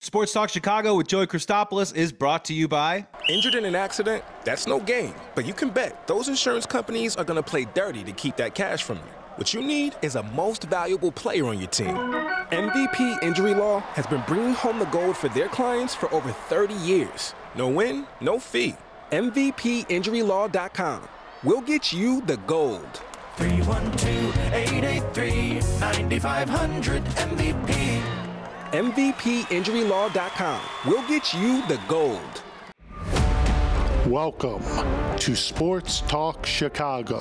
Sports Talk Chicago with Joey Christopoulos is brought to you by... Injured in an accident? That's no game. But you can bet those insurance companies are going to play dirty to keep that cash from you. What you need is a most valuable player on your team. MVP Injury Law has been bringing home the gold for their clients for over 30 years. No win, no fee. MVPInjuryLaw.com. We'll get you the gold. 312-883-9500 MVP. MVPInjuryLaw.com. We'll get you the gold. Welcome to Sports Talk Chicago.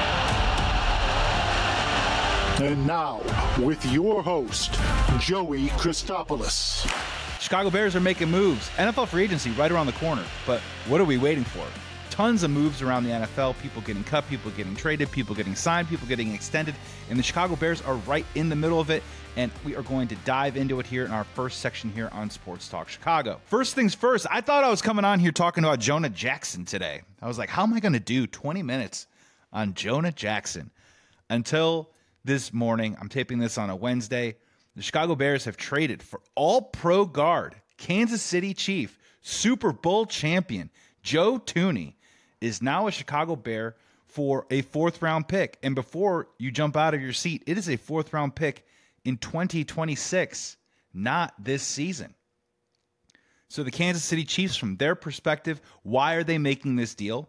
And now, with your host, Joey Christopoulos. Chicago Bears are making moves. NFL free agency right around the corner. But what are we waiting for? Tons of moves around the NFL. People getting cut, people getting traded, people getting signed, people getting extended. And the Chicago Bears are right in the middle of it. And we are going to dive into it here in our first section here on Sports Talk Chicago. First things first, I thought I was coming on here talking about Jonah Jackson today. I was like, how am I going to do 20 minutes on Jonah Jackson? Until this morning, I'm taping this on a Wednesday, the Chicago Bears have traded for all-pro guard, Kansas City Chief, Super Bowl champion, Joe Thuney, is now a Chicago Bear for a fourth-round pick. And before you jump out of your seat, it is a fourth-round pick in 2026, not this season. So the Kansas City Chiefs, from their perspective, why are they making this deal?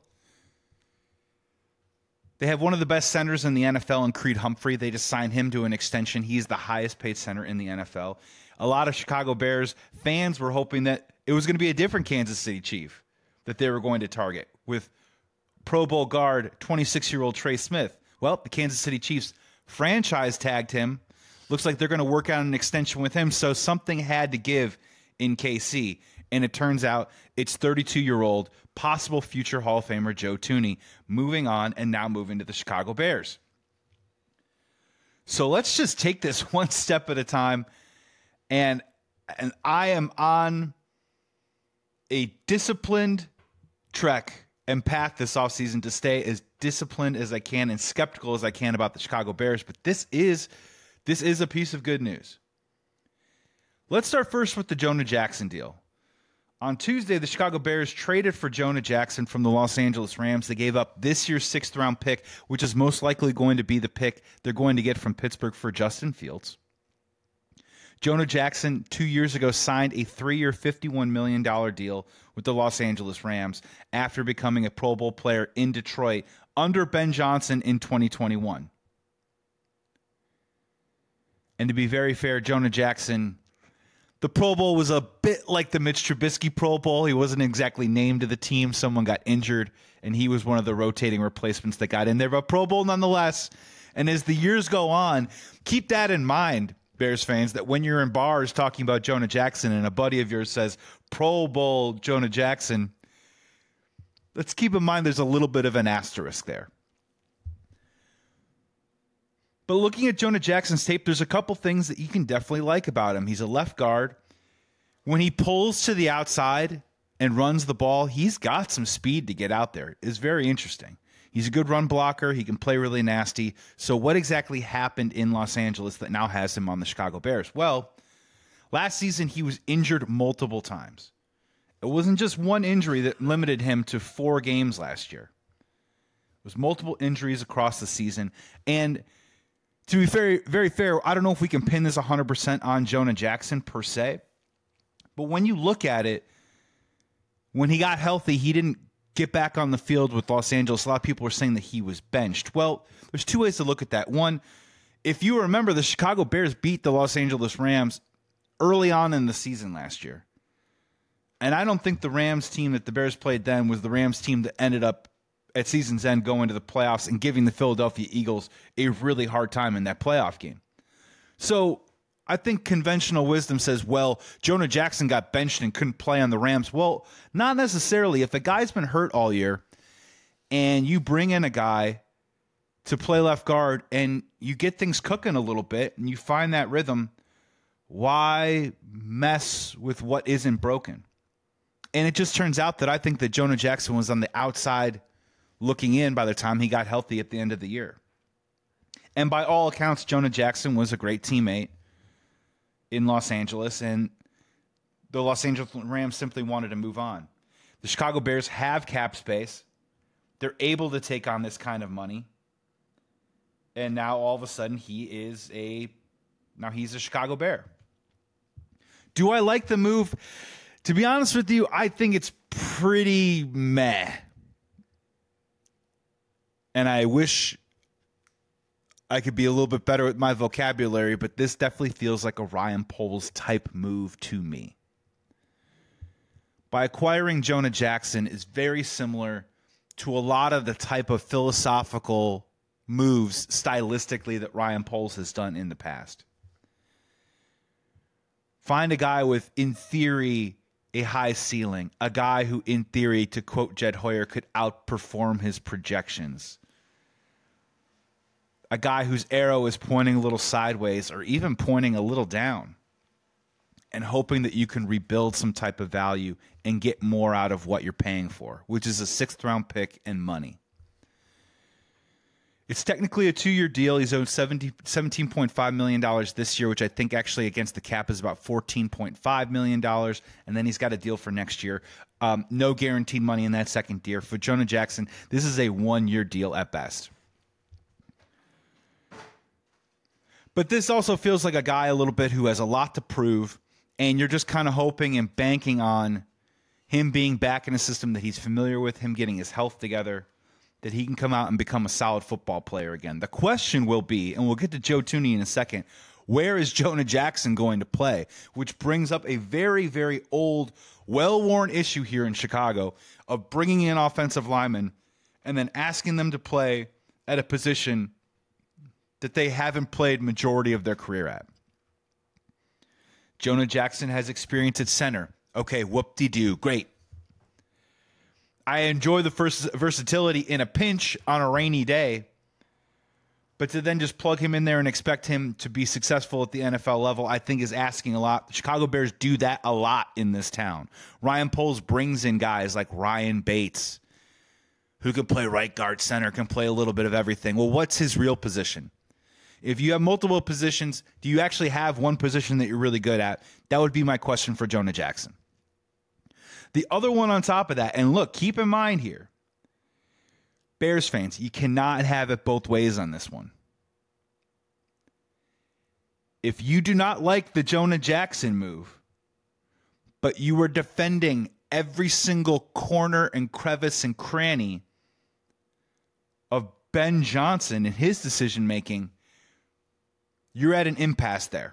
They have one of the best centers in the NFL in Creed Humphrey. They just signed him to an extension. He's the highest paid center in the NFL. A lot of Chicago Bears fans were hoping that it was going to be a different Kansas City Chief that they were going to target with Pro Bowl guard, 26-year-old Trey Smith. Well, the Kansas City Chiefs franchise tagged him. Looks like they're going to work out an extension with him, so something had to give in KC. And it turns out it's 32-year-old, possible future Hall of Famer Joe Thuney moving on and now moving to the Chicago Bears. So let's just take this one step at a time. And I am on a disciplined trek and path this offseason to stay as disciplined as I can and skeptical as I can about the Chicago Bears. But this is a piece of good news. Let's start first with the Jonah Jackson deal. On Tuesday, the Chicago Bears traded for Jonah Jackson from the Los Angeles Rams. They gave up this year's sixth-round pick, which is most likely going to be the pick they're going to get from Pittsburgh for Justin Fields. Jonah Jackson, 2 years ago, signed a 3-year, $51 million deal with the Los Angeles Rams after becoming a Pro Bowl player in Detroit under Ben Johnson in 2021. And to be very fair, Jonah Jackson, the Pro Bowl was a bit like the Mitch Trubisky Pro Bowl. He wasn't exactly named to the team. Someone got injured, and he was one of the rotating replacements that got in there. But Pro Bowl nonetheless. And as the years go on, keep that in mind, Bears fans, that when you're in bars talking about Jonah Jackson and a buddy of yours says, Pro Bowl Jonah Jackson, let's keep in mind there's a little bit of an asterisk there. But looking at Jonah Jackson's tape, there's a couple things that you can definitely like about him. He's a left guard. When he pulls to the outside and runs the ball, he's got some speed to get out there. It's very interesting. He's a good run blocker. He can play really nasty. So what exactly happened in Los Angeles that now has him on the Chicago Bears? Well, last season he was injured multiple times. It wasn't just one injury that limited him to 4 games last year. It was multiple injuries across the season. And to be very, very fair, I don't know if we can pin this 100% on Jonah Jackson per se. But when you look at it, when he got healthy, he didn't get back on the field with Los Angeles. A lot of people were saying that he was benched. Well, there's 2 ways to look at that. One, if you remember, the Chicago Bears beat the Los Angeles Rams early on in the season last year. And I don't think the Rams team that the Bears played then was the Rams team that ended up at season's end going to the playoffs and giving the Philadelphia Eagles a really hard time in that playoff game. So I think conventional wisdom says, well, Jonah Jackson got benched and couldn't play on the Rams. Well, not necessarily. If a guy's been hurt all year and you bring in a guy to play left guard and you get things cooking a little bit and you find that rhythm, why mess with what isn't broken? And it just turns out that I think that Jonah Jackson was on the outside looking in by the time he got healthy at the end of the year. And by all accounts, Jonah Jackson was a great teammate in Los Angeles, and the Los Angeles Rams simply wanted to move on. The Chicago Bears have cap space. They're able to take on this kind of money. And now all of a sudden he's a Chicago Bear. Do I like the move? To be honest with you, I think it's pretty meh. And I wish I could be a little bit better with my vocabulary, but this definitely feels like a Ryan Poles type move to me. By acquiring Jonah Jackson is very similar to a lot of the type of philosophical moves stylistically that Ryan Poles has done in the past. Find a guy with, in theory, a high ceiling, a guy who, in theory, to quote Jed Hoyer, could outperform his projections. A guy whose arrow is pointing a little sideways or even pointing a little down, and hoping that you can rebuild some type of value and get more out of what you're paying for, which is a 6th-round pick and money. It's technically a 2-year deal. He's owed $17.5 million this year, which I think actually against the cap is about $14.5 million. And then he's got a deal for next year. No guaranteed money in that second year. For Jonah Jackson, this is a 1-year deal at best. But this also feels like a guy a little bit who has a lot to prove, and you're just kind of hoping and banking on him being back in a system that he's familiar with, him getting his health together, that he can come out and become a solid football player again. The question will be, and we'll get to Joe Thuney in a second, where is Jonah Jackson going to play? Which brings up a very, very old, well-worn issue here in Chicago of bringing in offensive linemen and then asking them to play at a position that they haven't played majority of their career at. Jonah Jackson has experience at center. Okay, whoop-de-doo, great. I enjoy the versatility in a pinch on a rainy day, but to then just plug him in there and expect him to be successful at the NFL level, I think is asking a lot. The Chicago Bears do that a lot in this town. Ryan Poles brings in guys like Ryan Bates, who can play right guard, center, can play a little bit of everything. Well, what's his real position? If you have multiple positions, do you actually have one position that you're really good at? That would be my question for Jonah Jackson. The other one on top of that, and look, keep in mind here, Bears fans, you cannot have it both ways on this one. If you do not like the Jonah Jackson move, but you were defending every single corner and crevice and cranny of Ben Johnson and his decision-making, you're at an impasse there.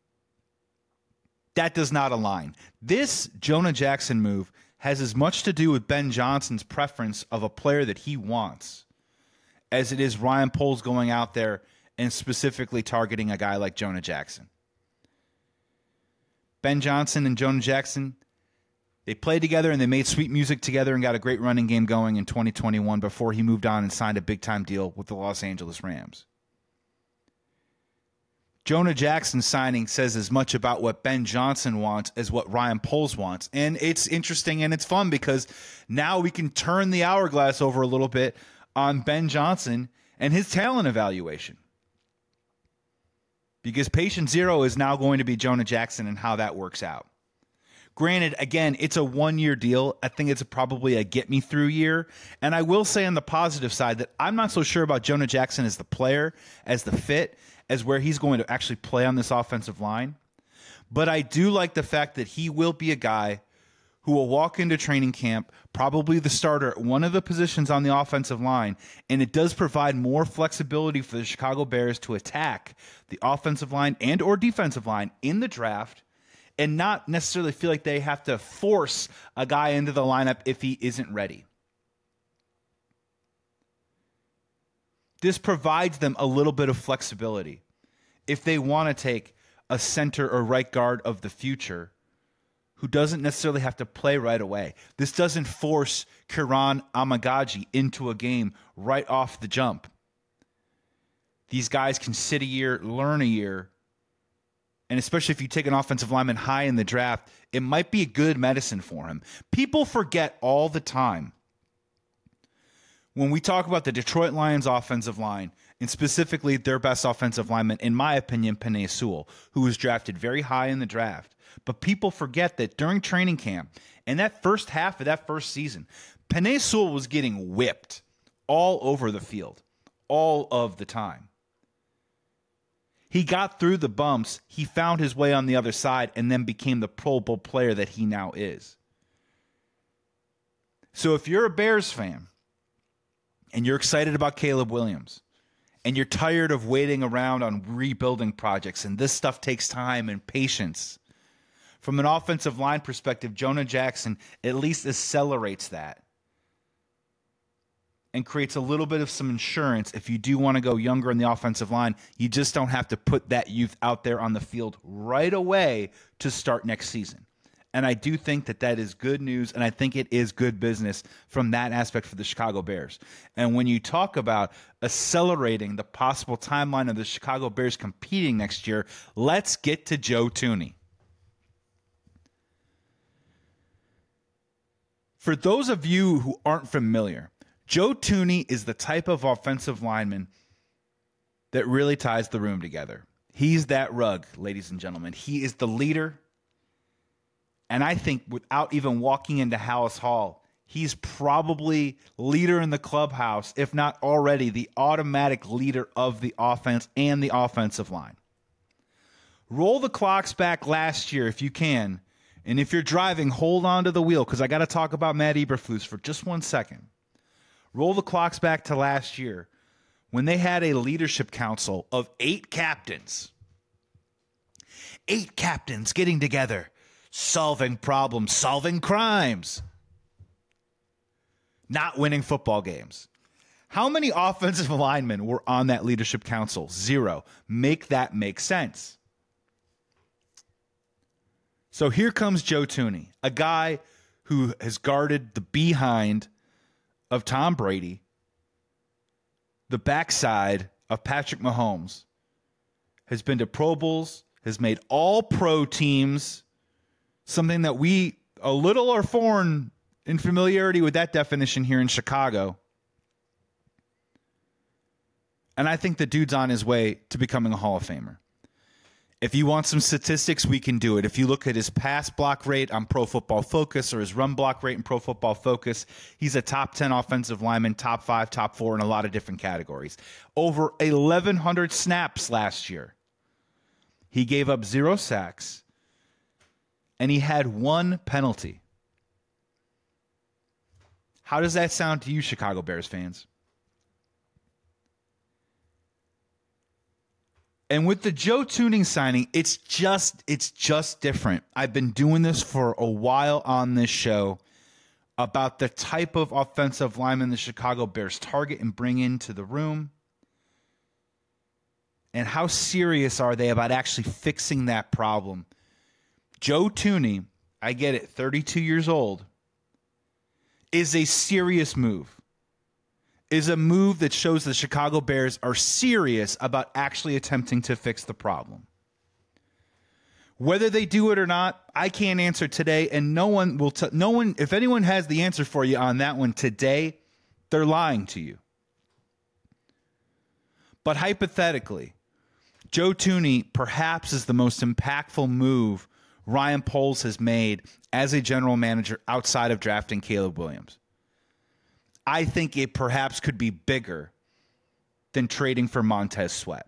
That does not align. This Jonah Jackson move has as much to do with Ben Johnson's preference of a player that he wants as it is Ryan Poles going out there and specifically targeting a guy like Jonah Jackson. Ben Johnson and Jonah Jackson, they played together and they made sweet music together and got a great running game going in 2021 before he moved on and signed a big-time deal with the Los Angeles Rams. Jonah Jackson signing says as much about what Ben Johnson wants as what Ryan Poles wants. And it's interesting and it's fun because now we can turn the hourglass over a little bit on Ben Johnson and his talent evaluation. Because patient zero is now going to be Jonah Jackson and how that works out. Granted, again, it's a 1-year deal. I think it's probably a get-me-through year. And I will say on the positive side that I'm not so sure about Jonah Jackson as the player, as the fit, as where he's going to actually play on this offensive line. But I do like the fact that he will be a guy who will walk into training camp, probably the starter at one of the positions on the offensive line, and it does provide more flexibility for the Chicago Bears to attack the offensive line and or defensive line in the draft and not necessarily feel like they have to force a guy into the lineup if he isn't ready. This provides them a little bit of flexibility. If they want to take a center or right guard of the future who doesn't necessarily have to play right away. This doesn't force Kiran Amagaji into a game right off the jump. These guys can sit a year, learn a year, and especially if you take an offensive lineman high in the draft, it might be a good medicine for him. People forget all the time when we talk about the Detroit Lions offensive line, and specifically their best offensive lineman, in my opinion, Penei Sewell, who was drafted very high in the draft. But people forget that during training camp and that first half of that first season, Penei Sewell was getting whipped all over the field, all of the time. He got through the bumps, he found his way on the other side, and then became the Pro Bowl player that he now is. So if you're a Bears fan and you're excited about Caleb Williams and you're tired of waiting around on rebuilding projects, and this stuff takes time and patience, from an offensive line perspective, Jonah Jackson at least accelerates that and creates a little bit of some insurance. If you do want to go younger in the offensive line, you just don't have to put that youth out there on the field right away to start next season. And I do think that that is good news, and I think it is good business from that aspect for the Chicago Bears. And when you talk about accelerating the possible timeline of the Chicago Bears competing next year, let's get to Joe Thuney. For those of you who aren't familiar, Joe Thuney is the type of offensive lineman that really ties the room together. He's that rug, ladies and gentlemen. He is the leader. And I think without even walking into Hallis Hall, he's probably leader in the clubhouse, if not already the automatic leader of the offense and the offensive line. Roll the clocks back last year if you can. And if you're driving, hold on to the wheel, because I got to talk about Matt Eberflus for just 1 second. Roll the clocks back to last year when they had a leadership council of 8 captains. 8 captains getting together, solving problems, solving crimes, not winning football games. How many offensive linemen were on that leadership council? 0. Make that make sense. So here comes Joe Thuney, a guy who has guarded the behind of Tom Brady, the backside of Patrick Mahomes, has been to Pro Bowls, has made all pro teams, something that we a little are foreign in familiarity with that definition here in Chicago. And I think the dude's on his way to becoming a Hall of Famer. If you want some statistics, we can do it. If you look at his pass block rate on Pro Football Focus or his run block rate in Pro Football Focus, he's a top 10 offensive lineman, top 5, top 4 in a lot of different categories. Over 1,100 snaps last year. He gave up 0 sacks, and he had 1 penalty. How does that sound to you, Chicago Bears fans? And with the Joe Thuney signing, it's just different. I've been doing this for a while on this show about the type of offensive lineman the Chicago Bears target and bring into the room. And how serious are they about actually fixing that problem? Joe Thuney, I get it, 32 years old, is a serious move. Is a move that shows the Chicago Bears are serious about actually attempting to fix the problem. Whether they do it or not, I can't answer today, and no one will. No one, if anyone has the answer for you on that one today, they're lying to you. But hypothetically, Joe Thuney perhaps is the most impactful move Ryan Poles has made as a general manager outside of drafting Caleb Williams. I think it perhaps could be bigger than trading for Montez Sweat.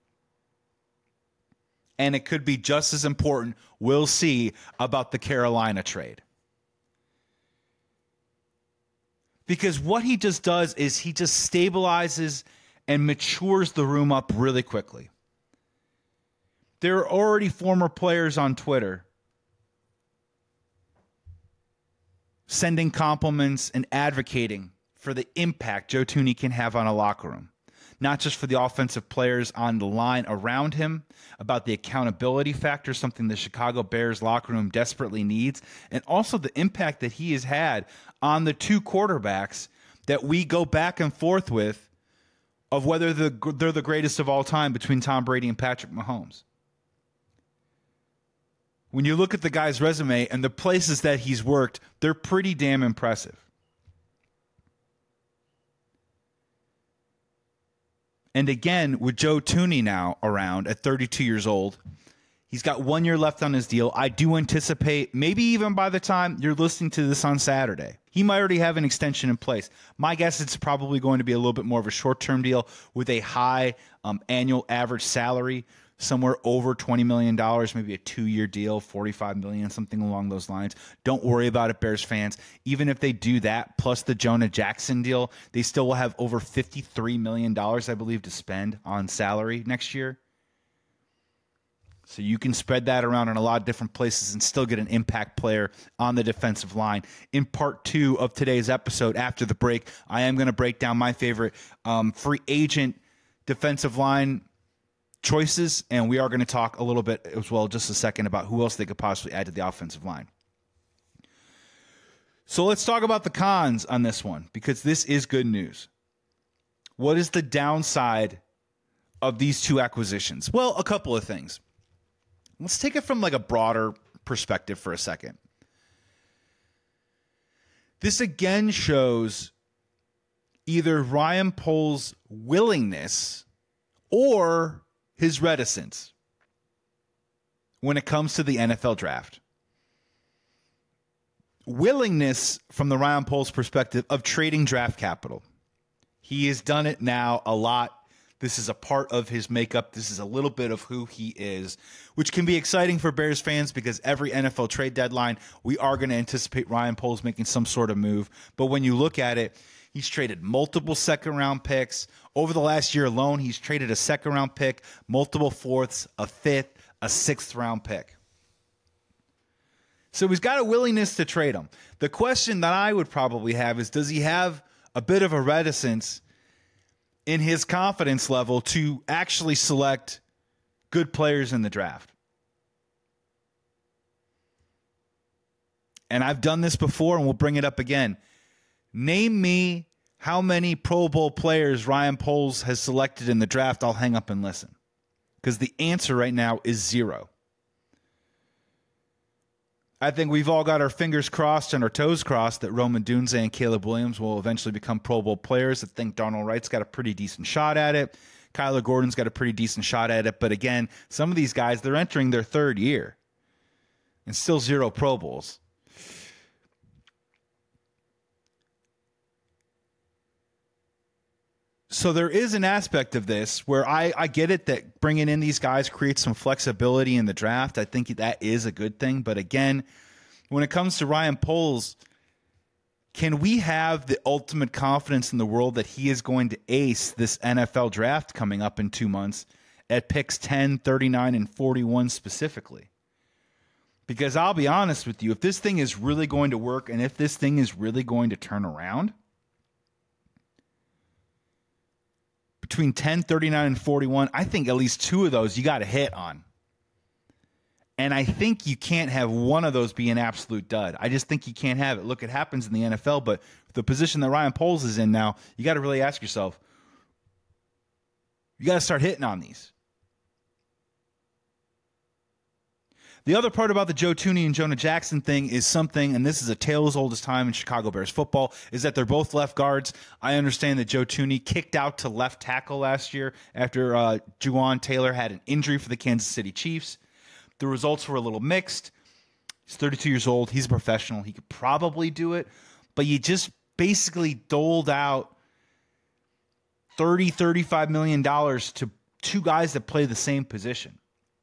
And it could be just as important, we'll see, about the Carolina trade. Because what he just does is he just stabilizes and matures the room up really quickly. There are already former players on Twitter sending compliments and advocating for the impact Joe Thuney can have on a locker room. Not just for the offensive players on the line around him, about the accountability factor, something the Chicago Bears locker room desperately needs, and also the impact that he has had on the 2 quarterbacks that we go back and forth with of whether they're the greatest of all time between Tom Brady and Patrick Mahomes. When you look at the guy's resume and the places that he's worked, they're pretty damn impressive. And again, with Joe Thuney now around at 32 years old, He's got 1 year left on his deal. I do anticipate, maybe even by the time you're listening to this on Saturday, he might already have an extension in place. My guess it's probably going to be a little bit more of a short-term deal with a high annual average salary, somewhere over $20 million, maybe a 2-year deal, $45 million, something along those lines. Don't worry about it, Bears fans. Even if they do that, plus the Jonah Jackson deal, they still will have over $53 million, I believe, to spend on salary next year. So you can spread that around in a lot of different places and still get an impact player on the defensive line. In part 2 of today's episode, after the break, I am going to break down my favorite free agent defensive line choices, and we are going to talk a little bit as well, just a second, about who else they could possibly add to the offensive line. So let's talk about the cons on this one, because this is good news. What is the downside of these two acquisitions? Well, a couple of things. Let's take it from like a broader perspective for a second. This again shows either Ryan Poles' willingness or his reticence when it comes to the NFL draft. Willingness from the Ryan Poles perspective of trading draft capital. He has done it now a lot. This is a part of his makeup. This is a little bit of who he is, which can be exciting for Bears fans because every NFL trade deadline, we are going to anticipate Ryan Poles making some sort of move. But when you look at it, he's traded multiple second-round picks. Over the last year alone, he's traded a second-round pick, multiple fourths, a fifth, a sixth-round pick. So he's got a willingness to trade them. The question that I would probably have is, does he have a bit of a reticence in his confidence level to actually select good players in the draft? And I've done this before, and we'll bring it up again. Name me how many Pro Bowl players Ryan Poles has selected in the draft. I'll hang up and listen, because the answer right now is 0. I think we've all got our fingers crossed and our toes crossed that Roman Dunze and Caleb Williams will eventually become Pro Bowl players. I think Darnell Wright's got a pretty decent shot at it. Kyler Gordon's got a pretty decent shot at it. But again, some of these guys, they're entering their third year and still 0 Pro Bowls. So there is an aspect of this where I get it that bringing in these guys creates some flexibility in the draft. I think that is a good thing. But again, when it comes to Ryan Poles, can we have the ultimate confidence in the world that he is going to ace this NFL draft coming up in 2 months at picks 10, 39, and 41 specifically? Because I'll be honest with you, if this thing is really going to work and if this thing is really going to turn around, between 10, 39, and 41, I think at least 2 of those you got to hit on. And I think you can't have one of those be an absolute dud. I just think you can't have it. Look, it happens in the NFL, but the position that Ryan Poles is in now, you got to really ask yourself, you got to start hitting on these. The other part about the Joe Thuney and Jonah Jackson thing is something, and this is a tale as old as time in Chicago Bears football, is that they're both left guards. I understand that Joe Thuney kicked out to left tackle last year after Juwan Taylor had an injury for the Kansas City Chiefs. The results were a little mixed. He's 32 years old. He's a professional. He could probably do it, but you just basically doled out $30, $35 million to 2 guys that play the same position.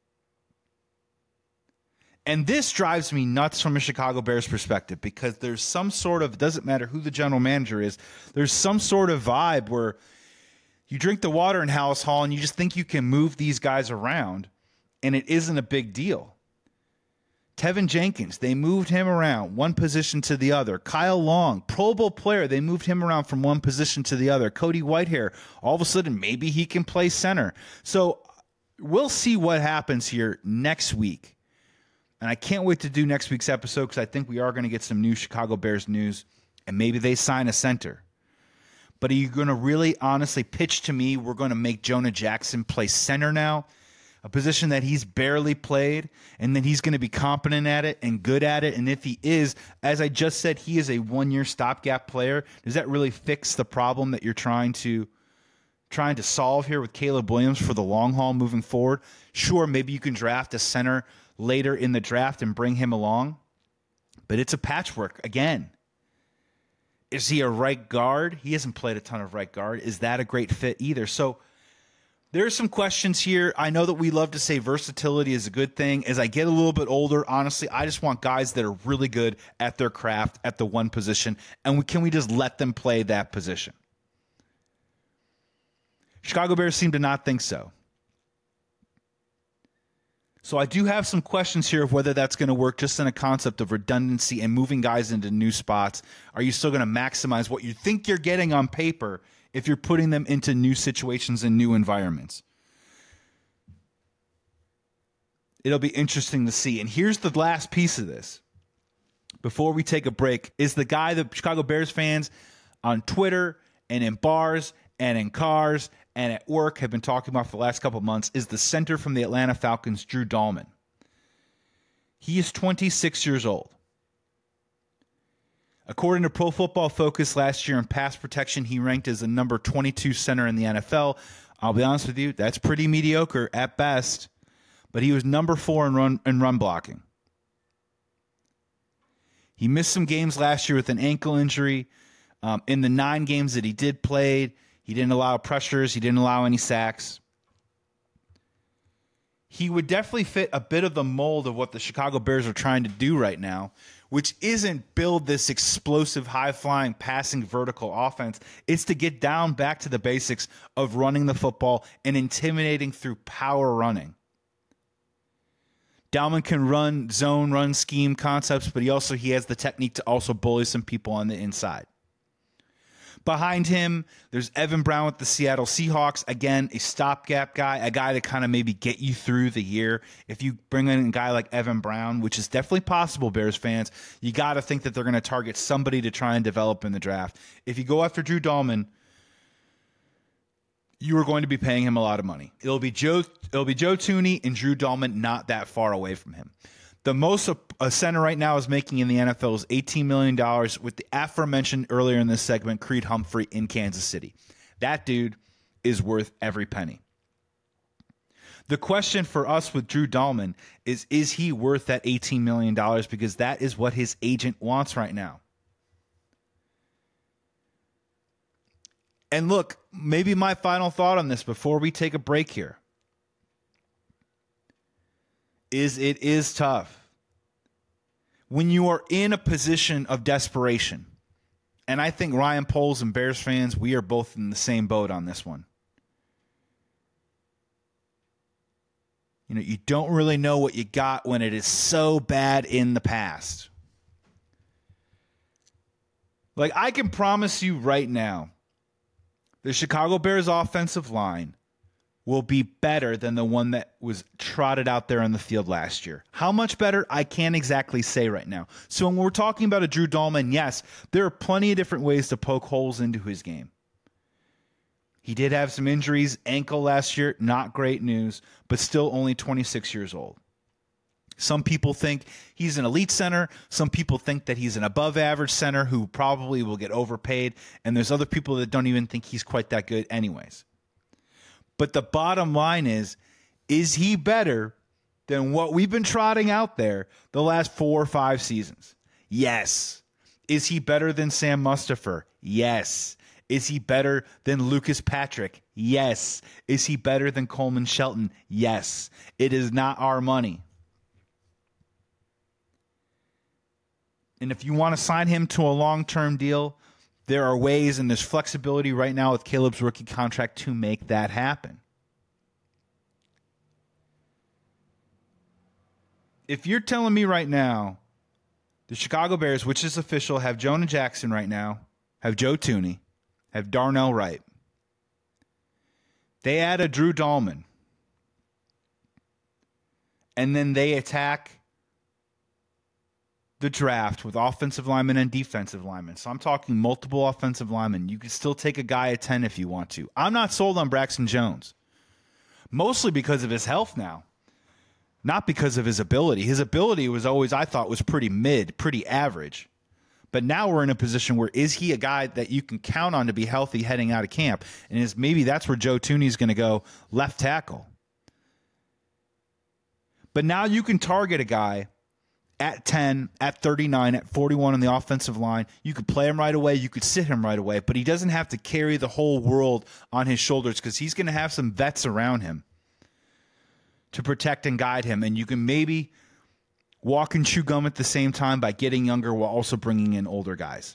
And this drives me nuts from a Chicago Bears perspective because there's some sort of, it doesn't matter who the general manager is, there's some sort of vibe where you drink the water in Hallis Hall and you just think you can move these guys around and it isn't a big deal. Tevin Jenkins, they moved him around one position to the other. Kyle Long, Pro Bowl player, they moved him around from one position to the other. Cody Whitehair, all of a sudden maybe he can play center. So we'll see what happens here next week. And I can't wait to do next week's episode because I think we are going to get some new Chicago Bears news, and maybe they sign a center. But are you going to really honestly pitch to me we're going to make Jonah Jackson play center now, a position that he's barely played, and then he's going to be competent at it and good at it? And if he is, as I just said, he is a 1-year stopgap player. Does that really fix the problem that you're trying to trying to solve here with Caleb Williams for the long haul moving forward. Sure, maybe you can draft a center later in the draft and bring him along, but it's a patchwork again. Is he a right guard? He hasn't played a ton of right guard. Is that a great fit either? So there's some questions here. I know that we love to say versatility is a good thing. As I get a little bit older, honestly, I just want guys that are really good at their craft at the one position, and can we just let them play that position? Chicago Bears seem to not think so. So I do have some questions here of whether that's going to work just in a concept of redundancy and moving guys into new spots. Are you still going to maximize what you think you're getting on paper if you're putting them into new situations and new environments? It'll be interesting to see. And here's the last piece of this before we take a break is the guy that Chicago Bears fans on Twitter and in bars and in cars and at work have been talking about for the last couple of months is the center from the Atlanta Falcons, Drew Dahlman. He is 26 years old. According to Pro Football Focus, last year in pass protection, he ranked as the number 22 center in the NFL. I'll be honest with you, that's pretty mediocre at best, but he was number 4 in run blocking. He missed some games last year with an ankle injury. In the 9 games that he did play, he didn't allow pressures. He didn't allow any sacks. He would definitely fit a bit of the mold of what the Chicago Bears are trying to do right now, which isn't build this explosive, high-flying, passing vertical offense. It's to get down back to the basics of running the football and intimidating through power running. Dahlman can run zone, run scheme concepts, but he has the technique to also bully some people on the inside. Behind him, there's Evan Brown with the Seattle Seahawks. Again, a stopgap guy, a guy to kind of maybe get you through the year. If you bring in a guy like Evan Brown, which is definitely possible, Bears fans, you got to think that they're going to target somebody to try and develop in the draft. If you go after Drew Dahlman, you are going to be paying him a lot of money. It'll be Joe Thuney and Drew Dahlman not that far away from him. The most a center right now is making in the NFL is $18 million with the aforementioned earlier in this segment, Creed Humphrey in Kansas City. That dude is worth every penny. The question for us with Drew Dahlman is he worth that $18 million? Because that is what his agent wants right now. And look, maybe my final thought on this before we take a break here is it is tough when you are in a position of desperation. And I think Ryan Poles and Bears fans, we are both in the same boat on this one. You know, you don't really know what you got when it is so bad in the past. Like, I can promise you right now, the Chicago Bears offensive line will be better than the one that was trotted out there on the field last year. How much better? I can't exactly say right now. So when we're talking about a Drew Dahlman, yes, there are plenty of different ways to poke holes into his game. He did have some injuries, ankle last year, not great news, but still only 26 years old. Some people think he's an elite center. Some people think that he's an above-average center who probably will get overpaid. And there's other people that don't even think he's quite that good anyways. But the bottom line is he better than what we've been trotting out there the last 4 or 5 seasons? Yes. Is he better than Sam Mustipher? Yes. Is he better than Lucas Patrick? Yes. Is he better than Coleman Shelton? Yes. It is not our money. And if you want to sign him to a long-term deal, there are ways and there's flexibility right now with Caleb's rookie contract to make that happen. If you're telling me right now, the Chicago Bears, which is official, have Jonah Jackson right now, have Joe Thuney, have Darnell Wright. They add a Drew Dahlman. And then they attack the draft with offensive linemen and defensive linemen. So I'm talking multiple offensive linemen. You can still take a guy at 10 if you want to. I'm not sold on Braxton Jones, mostly because of his health now, not because of his ability. His ability was always, I thought, was pretty mid, pretty average. But now we're in a position where is he a guy that you can count on to be healthy heading out of camp? And maybe that's where Joe Thuney's going to go left tackle. But now you can target a guy at 10, at 39, at 41 on the offensive line. You could play him right away. You could sit him right away. But he doesn't have to carry the whole world on his shoulders because he's going to have some vets around him to protect and guide him. And you can maybe walk and chew gum at the same time by getting younger while also bringing in older guys.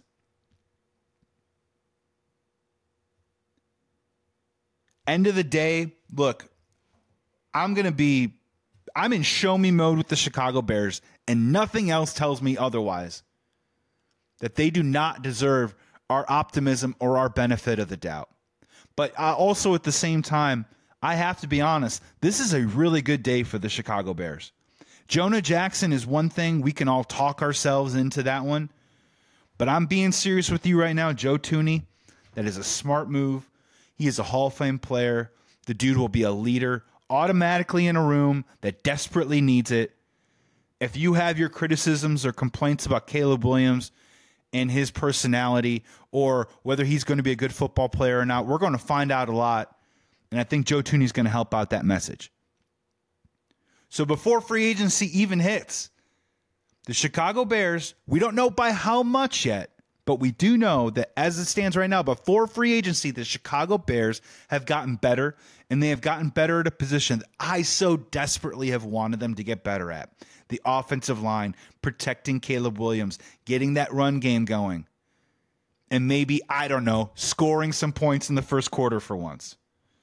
End of the day, look, I'm in show me mode with the Chicago Bears, and nothing else tells me otherwise. That they do not deserve our optimism or our benefit of the doubt. But also at the same time, I have to be honest, this is a really good day for the Chicago Bears. Jonah Jackson is one thing. We can all talk ourselves into that one. But I'm being serious with you right now. Joe Thuney, that is a smart move. He is a Hall of Fame player. The dude will be a leader automatically in a room that desperately needs it. If you have your criticisms or complaints about Caleb Williams and his personality or whether he's going to be a good football player or not, we're going to find out a lot. And I think Joe Thuney is going to help out that message. So before free agency even hits, the Chicago Bears, we don't know by how much yet, but we do know that as it stands right now, before free agency, the Chicago Bears have gotten better, and they have gotten better at a position that I so desperately have wanted them to get better at. The offensive line, protecting Caleb Williams, getting that run game going, and maybe, I don't know, scoring some points in the first quarter for once.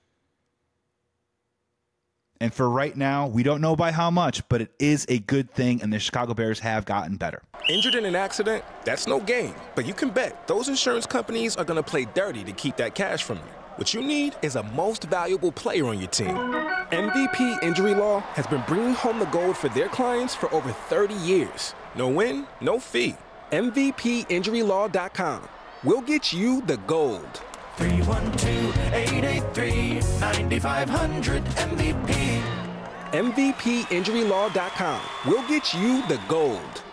And for right now, we don't know by how much, but it is a good thing, and the Chicago Bears have gotten better. Injured in an accident? That's no game. But you can bet those insurance companies are going to play dirty to keep that cash from you. What you need is a most valuable player on your team. MVP Injury Law has been bringing home the gold for their clients for over 30 years. No win, no fee. MVPInjuryLaw.com. We'll get you the gold. 312-883-9500 MVP. MVPInjuryLaw.com. We'll get you the gold.